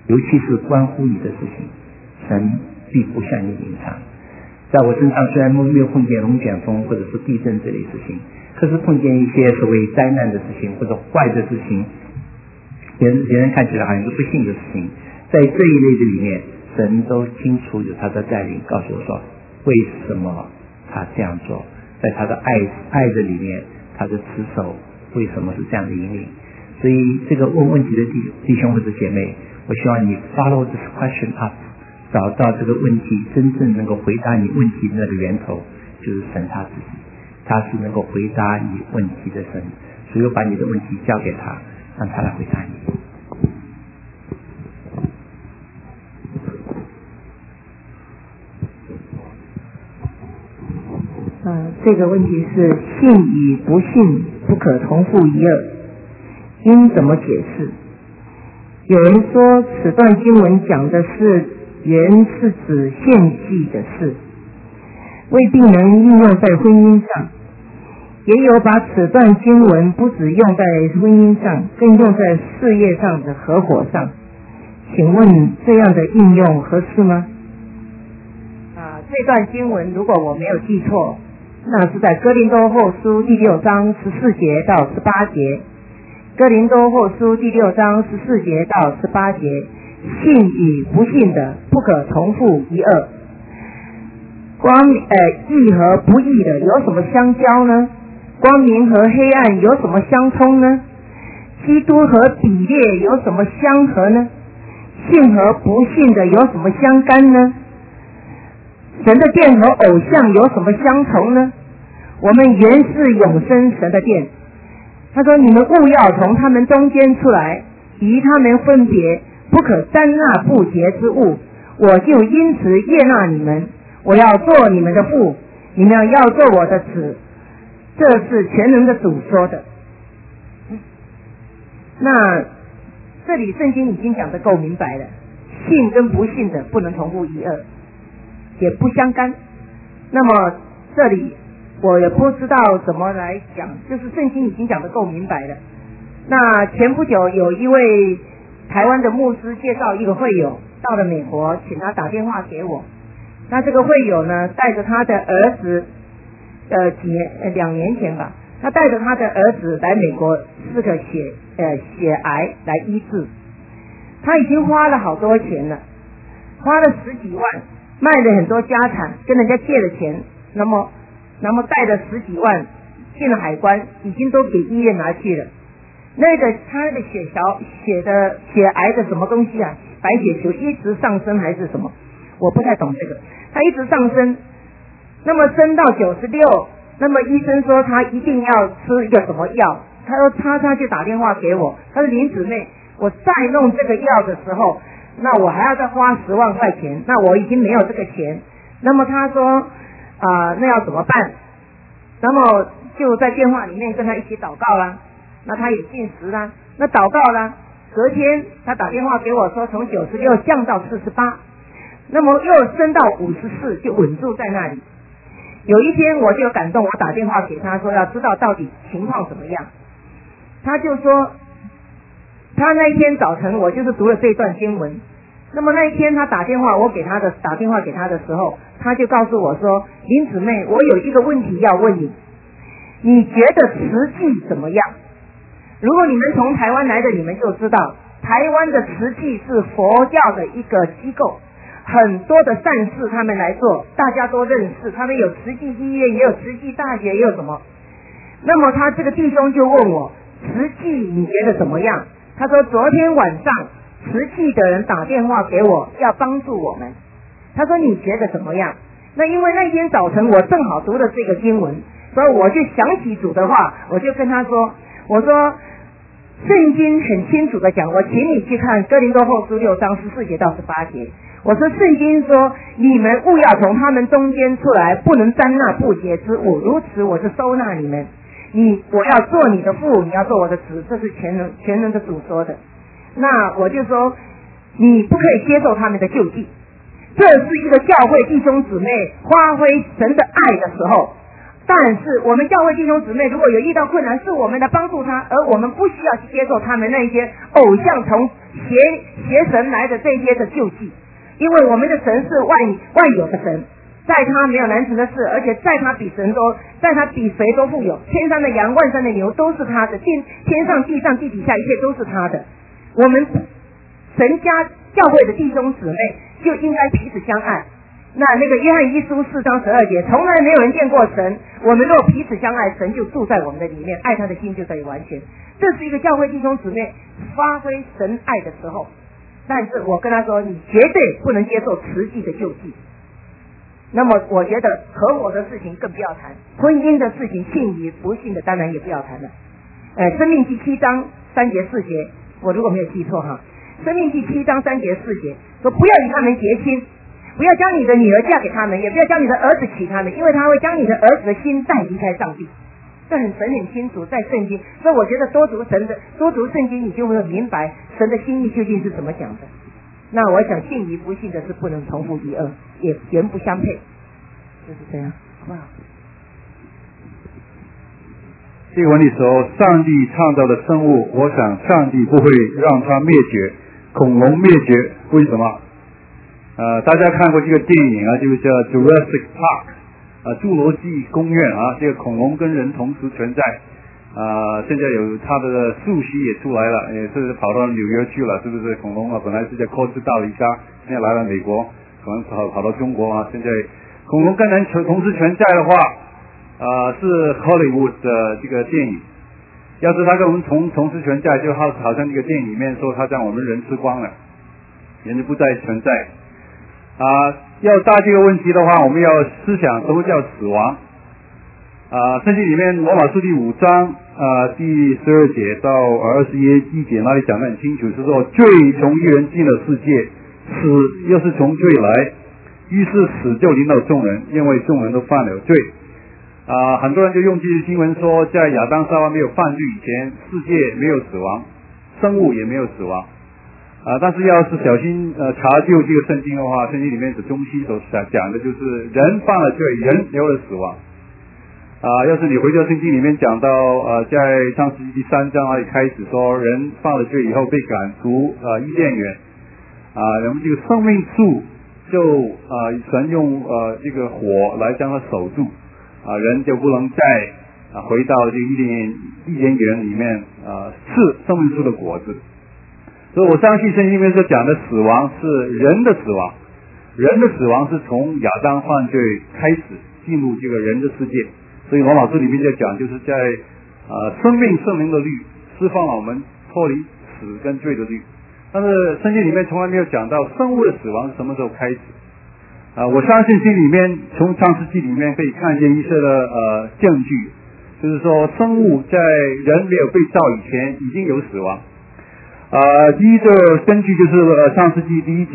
尤其是关乎你的事情，神必不向你隐藏。在我身上虽然没有碰见龙卷风或者是地震这类事情，可是碰见一些所谓灾难的事情或者坏的事情，别人看起来好像是不幸的事情，在这一类的里面，神都清楚有他的带领，告诉我说为什么他这样做，在他的爱的里面，他的持守为什么是这样的引领。所以这个问问题的弟兄或者姐妹，我希望你 follow this question up， 找到这个问题真正能够回答你问题的那个源头，就是神他自己，他是能够回答你问题的神，所以把你的问题交给他，让他来回答你。 这个问题是信与不信不可同负一二，应怎么解释？有人说此段经文讲的是原是指献祭的事，未必能应用在婚姻上，也有把此段经文不只用在婚姻上，更用在事业上的合伙上，请问这样的应用合适吗？这段经文如果我没有记错，那是在哥林多后书第6章14节到18节。哥林多后书第6章14节到18节，信与不信的不可同负一二。义和不义的有什么相交呢？光明和黑暗有什么相冲呢？基督和比列有什么相合呢？信和不信的有什么相干呢？神的殿和偶像有什么相同呢？我们原是永生神的殿。他说你们务要从他们中间出来，与他们分别，不可沾那不洁之物，我就因此悦纳你们，我要做你们的父，你们要做我的子，这是全能的主说的。那这里圣经已经讲得够明白了，信跟不信的不能同负一二，也不相干。那么这里我也不知道怎么来讲，就是圣经已经讲得够明白了。那前不久有一位台湾的牧师介绍一个会友到了美国，请他打电话给我。那这个会友呢，带着他的儿子2年前吧，他带着他的儿子来美国，是个血癌来医治。他已经花了好多钱了，花了10几万，卖了很多家产，跟人家借了钱，那么带了10几万进了海关，已经都给医院拿去了。那个他的血癌的什么东西啊，白血球一直上升还是什么，我不太懂这个，他一直上升，那么升到96，那么医生说他一定要吃一个什么药，他说他就打电话给我，他说林姊妹，我再弄这个药的时候，那我还要再花10万块钱，那我已经没有这个钱。那么他说那要怎么办？那么就在电话里面跟他一起祷告啦，那他也进食啦，那祷告啦，隔天他打电话给我说从96降到48，那么又升到54，就稳住在那里。有一天我就感动，我打电话给他说要知道到底情况怎么样。他就说他那一天早晨我就是读了这段经文，那么那一天他打电话给他的时候，他就告诉我说，林姊妹，我有一个问题要问你，你觉得慈济怎么样？如果你们从台湾来的，你们就知道台湾的慈济是佛教的一个机构，很多的善事他们来做，大家都认识，他们有慈济医院，也有慈济大学，也有什么。那么他这个弟兄就问我，慈济你觉得怎么样？他说昨天晚上慈济的人打电话给我，要帮助我们。他说你觉得怎么样？那因为那天早晨我正好读了这个经文，所以我就想起主的话，我就跟他说，我说圣经很清楚的讲，我请你去看哥林多后书6章14节到18节。我说圣经说你们务要从他们中间出来，不能沾那不洁之物，如此我就收纳你们。我要做你的父，你要做我的子，这是全能的主说的。那我就说你不可以接受他们的救济，这是一个教会弟兄姊妹发挥神的爱的时候。但是我们教会弟兄姊妹如果有遇到困难，是我们来帮助他，而我们不需要去接受他们那些偶像从邪神来的这些的救济，因为我们的神是万有的神，在他没有难成的事，而且在他比谁都富有，天上的羊万山的牛都是他的，天上地上地底下一切都是他的。我们神家教会的弟兄姊妹就应该彼此相爱。那个约翰一书4章12节，从来没有人见过神，我们若彼此相爱，神就住在我们的里面，爱他的心就可以完全。这是一个教会弟兄姊妹发挥神爱的时候。但是我跟他说，你绝对不能接受慈济的救济。那么我觉得合伙的事情更不要谈，婚姻的事情信与不信的当然也不要谈了。申命记7章3节4节，我如果没有记错哈，申命记7章3节4节说，不要与他们结亲，不要将你的女儿嫁给他们，也不要将你的儿子娶他们，因为他会将你的儿子的心带离开上帝。这神很清楚在圣经，所以我觉得多读圣经，你就会明白神的心意究竟是怎么讲的。那我想信与不信的是不能同父异母，也原不相配，就是这样，好不好？ 这个问题说，上帝创造的生物，我想上帝不会让它灭绝，恐龙灭绝，为什么？大家看过这个电影啊，就是叫 Jurassic Park，侏罗纪公园啊，这个恐龙跟人同时存在。现在有它的树蜥也出来了，也是跑到纽约去了，是不是？恐龙啊，本来是在科斯大黎加，现在来了美国，可能跑到中国啊。现在恐龙跟人同时存在的话，是 Hollywood 的这个电影。要是它跟我们同时存在，就好像这个电影里面说，它将我们人吃光了，人就不再存在。要答这个问题的话，我们要思想什么叫死亡。圣经里面罗马书第5章第12节到21节那里讲得很清楚，是说罪从一人进了世界，死又是从罪来，于是死就临到众人，因为众人都犯了罪。很多人就用这些经文说，在亚当夏娃没有犯罪以前，世界没有死亡，生物也没有死亡。但是要是小心查究这个圣经的话，圣经里面的中西所讲的就是人犯了罪，人有了死亡。要是你回到圣经里面讲到在创世纪第3章那里开始说，人犯了罪以后被赶出伊甸园，然后这个生命树就神用这个火来将它守住，人就不能再回到这个伊甸园里面吃生命树的果子。所以我相信圣经里面所讲的死亡是人的死亡，人的死亡是从亚当犯罪开始进入这个人的世界。所以罗马书里面就讲，就是在生命圣灵的律释放了我们脱离死跟罪的律。但是圣经里面从来没有讲到生物的死亡是什么时候开始。我相信这里面从创世纪里面可以看见一些的证据，就是说生物在人没有被造以前已经有死亡。第一个根据就是创世纪第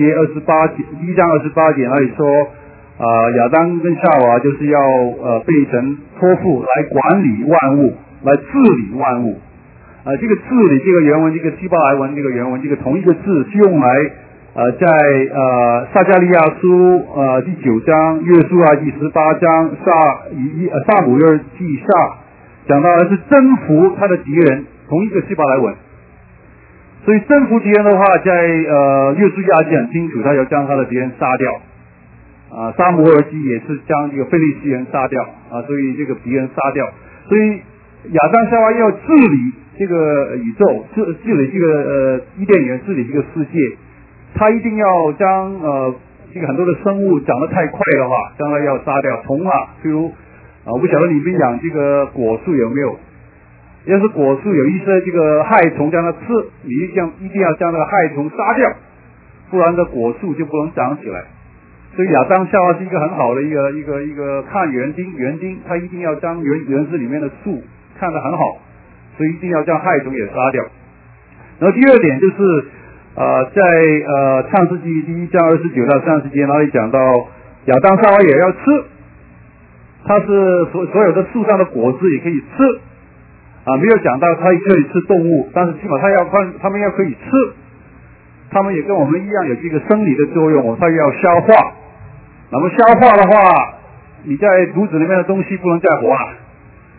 1章28节那里说，亚当跟夏娃就是要被神托付来管理万物，来治理万物。这个治理这个原文，这个希伯来文这个原文，这个同一个字是用来在撒迦利亚书第9章、约书亚第18章、撒母耳记下讲到的是征服他的敌人，同一个希伯来文。所以征服敌人的话，在约书亚记很清楚，他要将他的敌人杀掉。撒母耳记也是将这个非利士人杀掉所以这个敌人杀掉。所以亚当夏娃要治理这个宇宙，治理这个伊甸园，治理这个世界，他一定要将这个很多的生物长得太快的话，将它要杀掉。虫譬如我不晓得你们养这个果树有没有？要是果树有一些这个害虫将它吃，你一定要将那个害虫杀掉，不然的果树就不能长起来。所以亚当夏娃是一个很好的一个看园丁，他一定要将园子里面的树看得很好，所以一定要将害虫也杀掉。然后第二点就是在创世纪第1章29到30节那里讲到，亚当夏娃也要吃，他是所有的树上的果子也可以吃没有讲到他也可以吃动物，但是起码他们要可以吃，他们也跟我们一样有这个生理的作用，他要消化。那么消化的话，你在肚子里面的东西不能再活了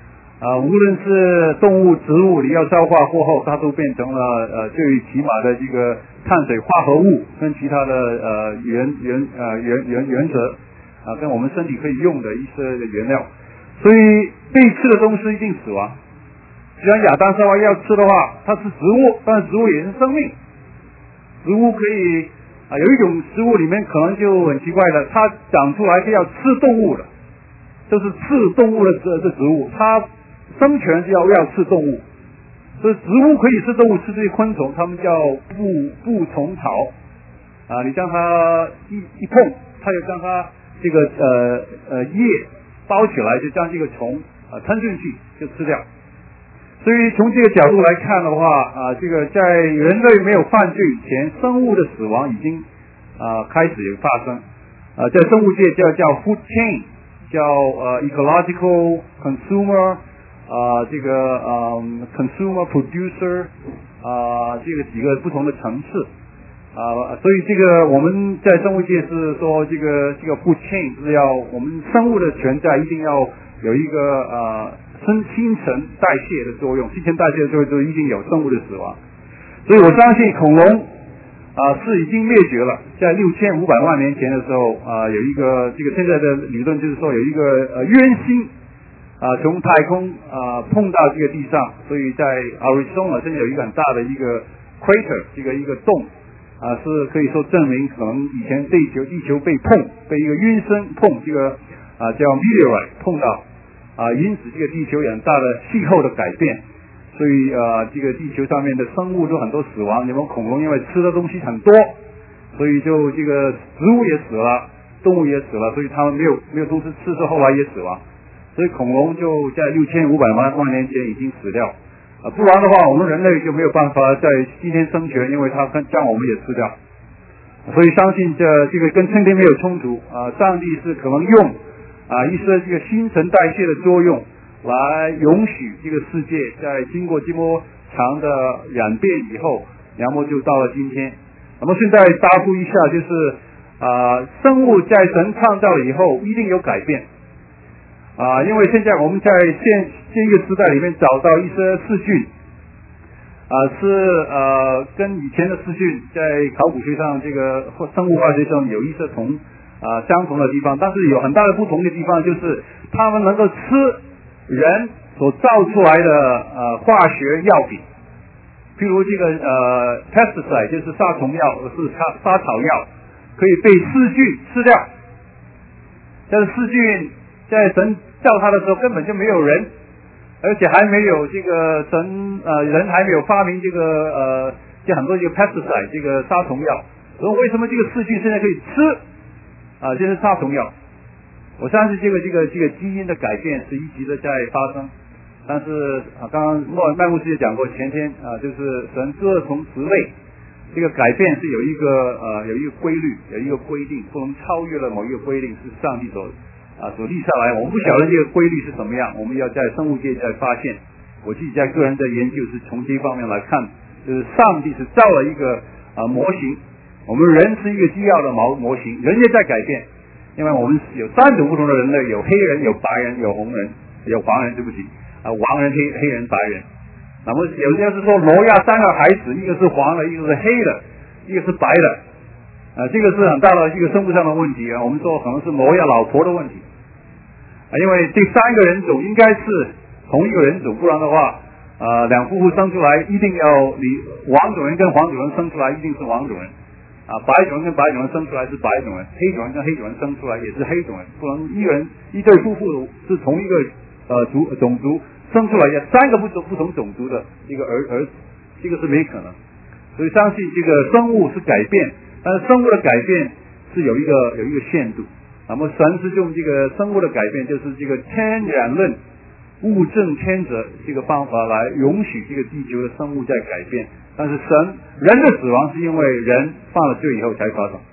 无论是动物、植物，你要消化过后，它都变成了最起码的这个碳水化合物跟其他的原则跟我们身体可以用的一些原料。所以被吃的东西一定死亡。既然亚当夏娃要吃的话，它是植物，但是植物也是生命。植物可以有一种植物里面可能就很奇怪的，它长出来是要吃动物的，就是吃动物的这植物，它生存是要吃动物。所以植物可以吃动物，吃这些昆虫，它们叫步虫草你将它一碰，它就将它这个叶包起来，就将这个虫吞进去就吃掉。所以从这个角度来看的话这个在人类没有犯罪以前，生物的死亡已经开始有发生在生物界叫 food chain， 叫ecological consumer这个consumer producer这个几个不同的层次所以这个我们在生物界是说这个 food chain 是要我们生物的存在一定要有一个新陈代谢的作用，新陈代谢的作用就一定有生物的死亡。所以我相信恐龙是已经灭绝了。在6500万年前的时候有一个这个现在的理论就是说有一个渊星从太空碰到这个地上，所以在 Arizona 现在有一个很大的一个 crater， 一个洞是可以说证明可能以前地球被一个晕声碰这个叫 meteorite 碰到因此这个地球有很大的气候的改变，所以这个地球上面的生物都很多死亡。你们恐龙因为吃的东西很多，所以就这个植物也死了，动物也死了，所以它们没有东西吃，后来也死亡。所以恐龙就在6500万年前已经死掉不然的话我们人类就没有办法在今天生存，因为它将我们也吃掉。所以相信这个跟春天没有冲突上帝是可能用一些这个新陈代谢的作用来允许这个世界在经过这么长的演变以后，然后就到了今天。那么现在答复一下，就是生物在神创造了以后一定有改变因为现在我们在现一个时代里面找到一些细菌是跟以前的细菌在考古学上这个生物化学上有一些相同的地方，但是有很大的不同的地方，就是他们能够吃人所造出来的化学药品，譬如这个pesticide 就是杀虫药，是杀草药，可以被细菌吃掉。但是细菌在神造它的时候根本就没有人，而且还没有这个人还没有发明这个就很多这个 pesticide 这个杀虫药，所以为什么这个细菌现在可以吃这是杀虫药？我相信这个基因的改变是一直的在发生，但是刚刚麦牧师也讲过，前天就是神各从职位，这个改变是有一个规律，有一个规定，不能超越了某一个规定，是上帝所立下来。我们不晓得这个规律是怎么样，我们要在生物界再发现。我自己在个人的研究是从这方面来看，就是上帝是造了一个模型。我们人是一个基要的模型，人也在改变，因为我们有3种不同的人类，有黑人，有白人，有红人，有黄人，对不起黄人、黑人、白人。那么有些是说挪亚3个孩子，一个是黄的，一个是黑的，一个是白的这个是很大的一个生物上的问题我们说可能是挪亚老婆的问题因为这3个人种应该是同一个人种，不然的话两夫妇生出来一定要你黄种人跟黄种人生出来一定是黄种人白种人跟白种人生出来是白种人，黑种人跟黑种人生出来也是黑种人，不能一对夫妇是同一个种族生出来也3个不同种族的一个儿子，这个是没可能。所以相信这个生物是改变，但是生物的改变是有一个限度。那么神是用这个生物的改变，就是这个天然论物证天择这个方法来允许这个地球的生物在改变，但是人的死亡是因为人犯了罪以后才发生。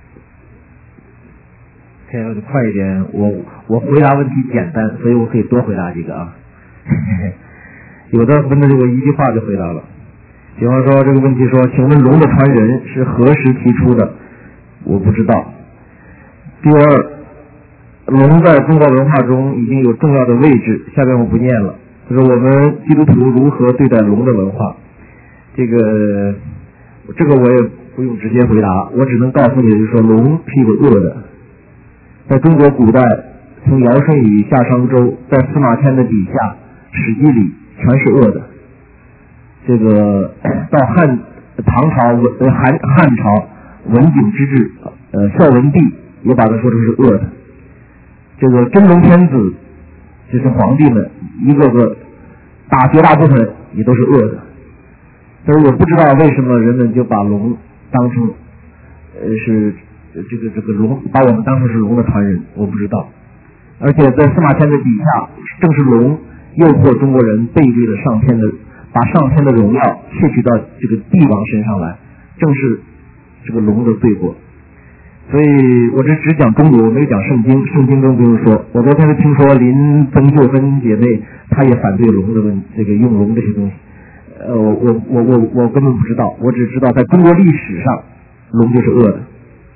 我就快一点，我回答问题简单，所以我可以多回答几个有的问的我一句话就回答了。比方说这个问题说，请问龙的传人是何时提出的？我不知道。第二，龙在中国文化中已经有重要的位置，下边我不念了。 就是我们基督徒如何对待龙的文化。这个我也不用直接回答，我只能告诉你，就是说龙是一个恶的。在中国古代，从尧舜禹夏商周，在司马迁的笔下，史记里全是恶的。这个到唐朝汉朝文景之治，孝文帝也把它说成是恶的。这个真龙天子，就是皇帝们一个个绝大部分也都是恶的。所以我不知道为什么人们就把龙当成是这个龙，把我们当成是龙的传人，我不知道。而且在司马迁的笔下，正是龙诱惑中国人背对了上天的，把上天的荣耀窃取到这个帝王身上来，正是这个龙的罪过。所以我这只讲中国，我没有讲圣经，圣经中不用说。我昨天是听说林曾秀芬姐妹，她也反对龙的这个用龙这些东西。我根本不知道，我只知道在中国历史上，龙就是恶的。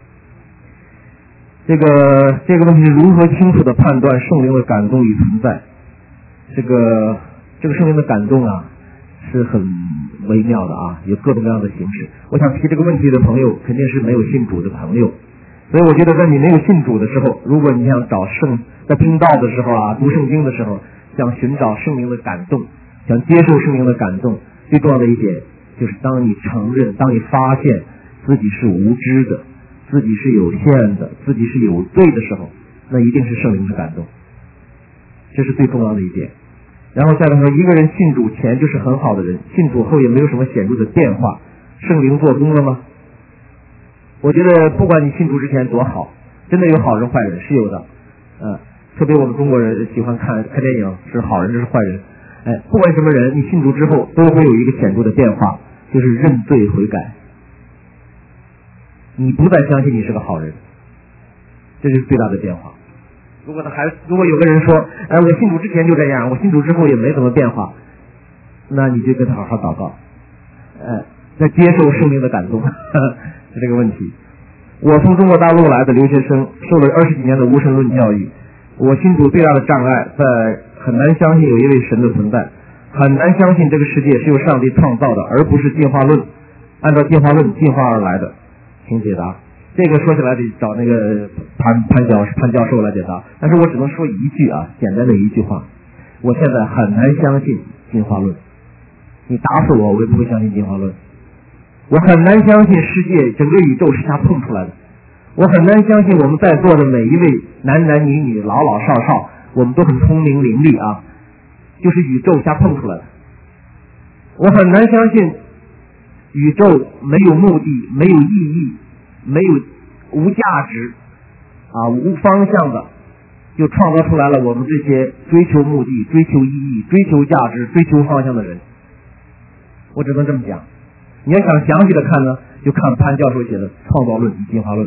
这个问题是如何清楚的判断圣灵的感动与存在？这个圣灵的感动啊，是很微妙的啊，有各种各样的形式。我想提这个问题的朋友，肯定是没有信主的朋友。所以我觉得在你没有信主的时候，如果你想找在听道的时候啊，读圣经的时候，想寻找圣灵的感动，想接受圣灵的感动，最重要的一点就是当你承认，当你发现自己是无知的，自己是有限的，自己是有罪的时候，那一定是圣灵的感动，这是最重要的一点。然后再来说，一个人信主前就是很好的人，信主后也没有什么显著的变化，圣灵做工了吗？我觉得不管你信主之前多好，真的有好人坏人是有的，特别我们中国人喜欢看电影，是好人这是坏人，不管什么人，你信主之后都会有一个显著的变化，就是认罪悔改，你不再相信你是个好人，这就是最大的变化。如果有个人说，我信主之前就这样，我信主之后也没怎么变化，那你就跟他好好祷告，再接受圣灵的感动，是这个问题。我从中国大陆来的留学生，受了20几年的无神论教育，我信主最大的障碍在很难相信有一位神的存在，很难相信这个世界是由上帝创造的，而不是进化论按照进化论进化而来的。请解答。这个说起来得找那个潘教授来解答，但是我只能说一句啊，简单的一句话，我现在很难相信进化论，你打死我也不会相信进化论。我很难相信世界整个宇宙是瞎碰出来的，我很难相信我们在座的每一位男女女老少，我们都很聪明伶俐啊，就是宇宙瞎碰出来的。我很难相信宇宙没有目的，没有意义，无价值啊，无方向的就创造出来了我们这些追求目的、追求意义、追求价值、追求方向的人。我只能这么讲。你要想详细的看呢，就看潘教授写的《创造论与进化论》。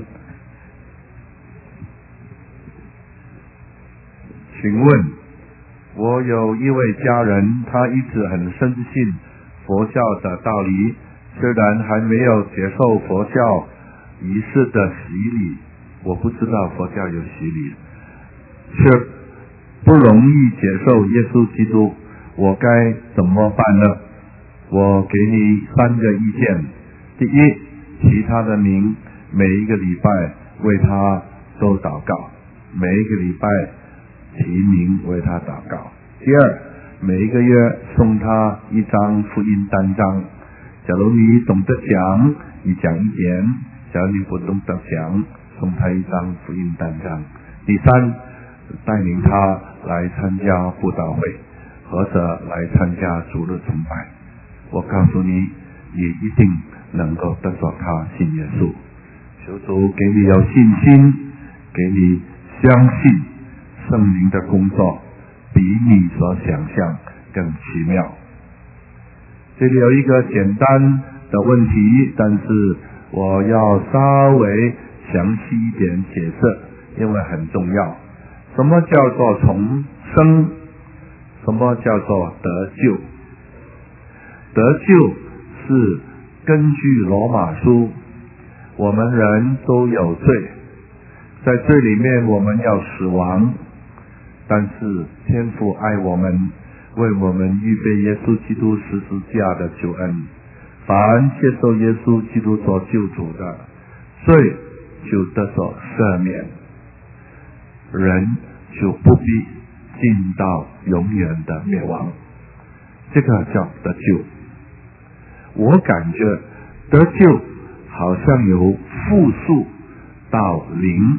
请问，我有一位家人，他一直很深信佛教的道理，虽然还没有接受佛教仪式的洗礼，我不知道佛教有洗礼，却不容易接受耶稣基督，我该怎么办呢？我给你3个意见。第一，其他的名每一个礼拜为他都祷告，每一个礼拜提名为他祷告。第二，每一个月送他1张福音单张，假如你懂得讲，你讲1点，假如你不懂得讲，送他1张福音单张。第三，带领他来参加布道会，或者来参加主日崇拜。我告诉你，你一定能够得着他信耶稣。求主给你有信心，给你相信圣灵的工作比你所想象更奇妙。这里有一个简单的问题，但是我要稍微详细一点解释，因为很重要。什么叫做重生？什么叫做得救？得救是根据罗马书，我们人都有罪，在罪里面我们要死亡，但是天父爱我们， 为我们预备耶稣基督十字架的救恩。凡接受耶稣基督做救主的，罪就得着赦免，人就不必进到永远的灭亡。这个叫得救。我感觉得救好像有复数到零，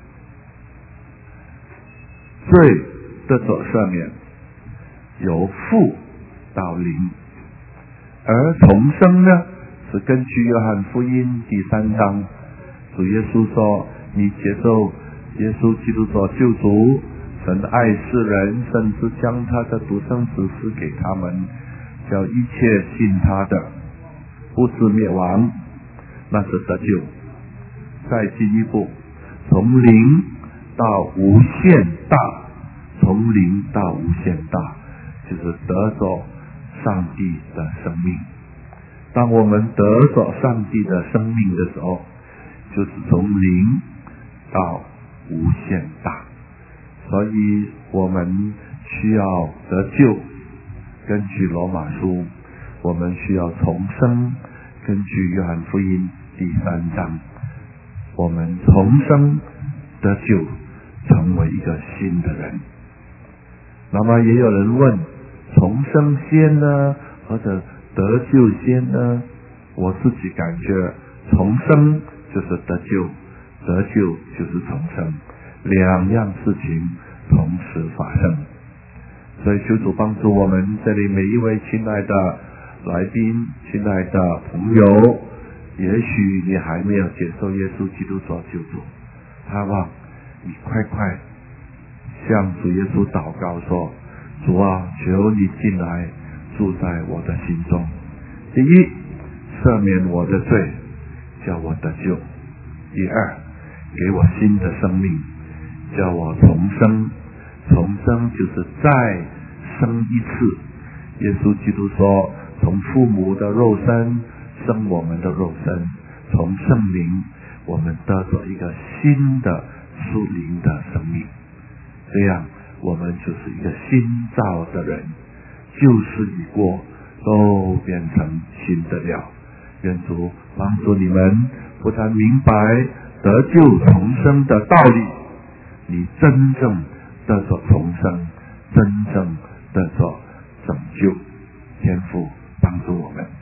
罪得着赦免由负到零，而重生呢，是根据约翰福音第3章，主耶稣说，你接受耶稣基督做救主，神爱世人，甚至将他的独生子赐给他们，叫一切信他的不至灭亡，那是得救。再进一步，从零到无限大，从零到无限大，就是得着上帝的生命。当我们得着上帝的生命的时候，就是从零到无限大。所以我们需要得救，根据罗马书，我们需要重生，根据约翰福音第3章，我们重生得救，成为一个新的人。那么也有人问，重生先呢，或者得救先呢？我自己感觉重生就是得救，得救就是重生，两样事情同时发生。所以求主帮助我们这里每一位亲爱的来宾，亲爱的朋友，也许你还没有接受耶稣基督做救主，盼望你快快向主耶稣祷告说，主啊，求你进来住在我的心中。第一，赦免我的罪，叫我得救；第二，给我新的生命，叫我重生。重生就是再生一次。耶稣基督说，从父母的肉身生我们的肉身，从圣灵我们得着一个新的属灵的生命，这样我们就是一个新造的人，旧事已过，都变成新的了。愿主帮助你们，不但明白得救重生的道理，你真正得着重生，真正得着拯救。天父帮助我们。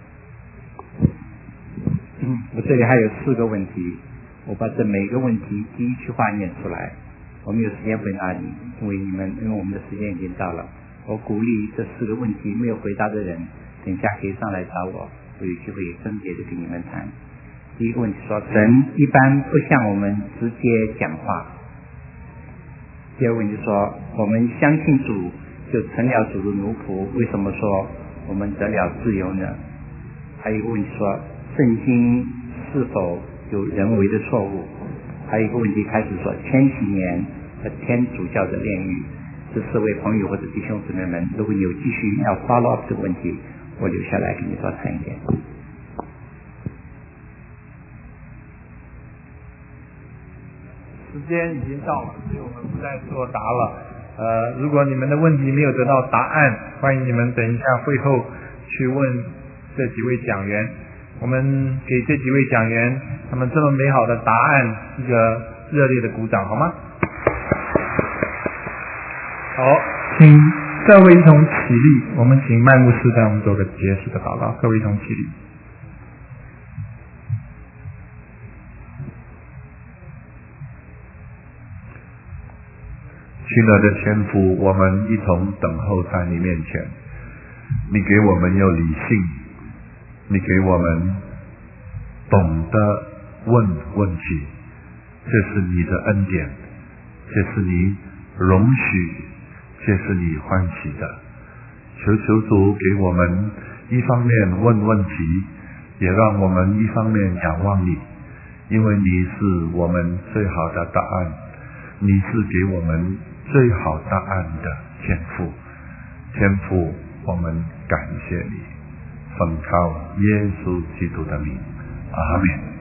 我这里还有4个问题，我把这每个问题第一句话念出来，我们有时间回答你，因为我们的时间已经到了。我鼓励这4个问题没有回答的人，等一下可以上来找我有机会分别的跟你们谈。第一个问题说，神一般不向我们直接讲话。第二个问题说，我们相信主就成了主的奴仆，为什么说我们得了自由呢？还有一个问题说，圣经是否有人为的错误？还有一个问题开始说千禧年和天主教的炼狱。这4位朋友或者弟兄姊妹们，如果你有继续要 follow up 这个问题，我留下来跟你多谈一点。 时间已经到了，所以我们不再作答了。如果你们的问题没有得到答案，欢迎你们等一下会后去问这几位讲员。我们给这几位讲员他们这么美好的答案一个热烈的鼓掌，好吗？好，请各位一同起立，我们请麦牧师带我们做个结束的祷告。各位一同起立。 亲爱的天父，我们一同等候在你面前。你给我们有理性，你给我们懂得问问题，这是你的恩典，这是你容许，这是你欢喜的。求主给我们一方面问问题，也让我们一方面仰望你，因为你是我们最好的答案，你是给我们最好答案的天父。天父，我们感谢你，奉靠耶稣基督的名，阿们。